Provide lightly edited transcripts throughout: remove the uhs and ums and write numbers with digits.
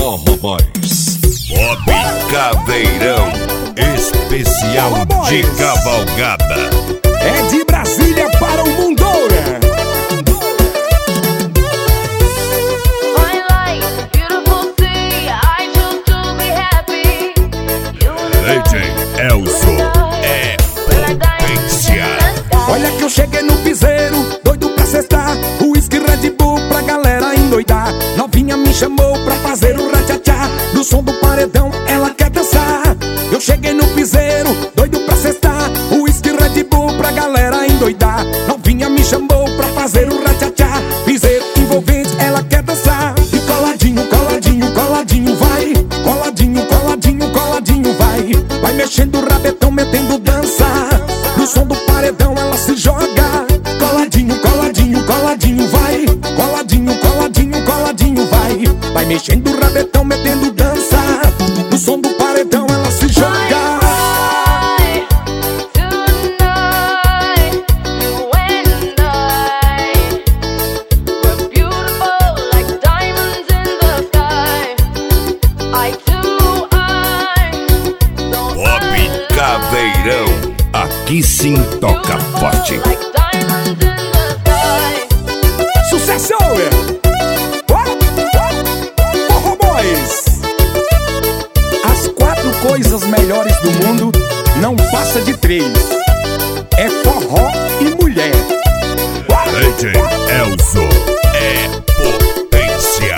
Forró Boys. Bob Caveirão, especial de cavalgada. É de Brasília para o mundo. DJ Elson é potência. Olha que eu cheguei no piseiro, doido pra cestar, uísque Red Bull pra galera endoidar. Novinha me chamou pra fazer o ratchatá, no som do paredão ela quer dançar. Eu cheguei no piseiro, doido pra cestar, uísque Red Bull pra galera endoidar. Novinha me chamou pra fazer o ratchatá, piseiro envolvente ela quer dançar. E coladinho, coladinho, coladinho vai, coladinho, coladinho, coladinho vai. Vai mexendo o rabetão, metendo dança, no som do paredão ela se joga. Coladinho, coladinho, coladinho vai, coladinho, coladinho, coladinho vai. Vai mexendo o rabetão, metendo dança, no som do paredão ela se joga. Bob Caveirão, aqui sim toca forte. Sucesso! Forró Boys. As 4 coisas melhores do mundo não passa de 3. É forró e mulher. DJ Elson é potência.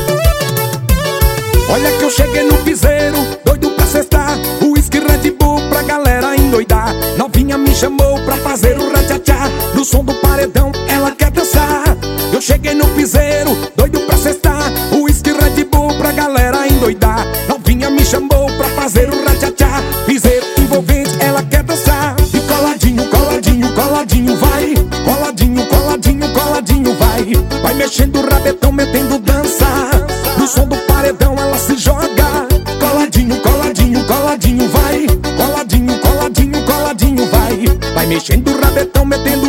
Olha que eu cheguei no piseiro, doido pra cestar, uísque Red Bull pra galera endoidar. Novinha me chamou pra fazer o ratchatá, no som do paredão ela quer dançar. Eu cheguei no piseiro, doido pra cestar, uísque Red Bull pra galera endoidar. Novinha me chamou pra fazer o ratchatá, piseiro envolvente ela quer dançar. E coladinho, coladinho, coladinho vai, coladinho, coladinho, coladinho vai. Vai mexendo o rabetão, metendo dança, no som do paredão ela se joga. Coladinho, coladinho, coladinho vai, coladinho, coladinho, coladinho vai. Vai mexendo o rabetão, metendo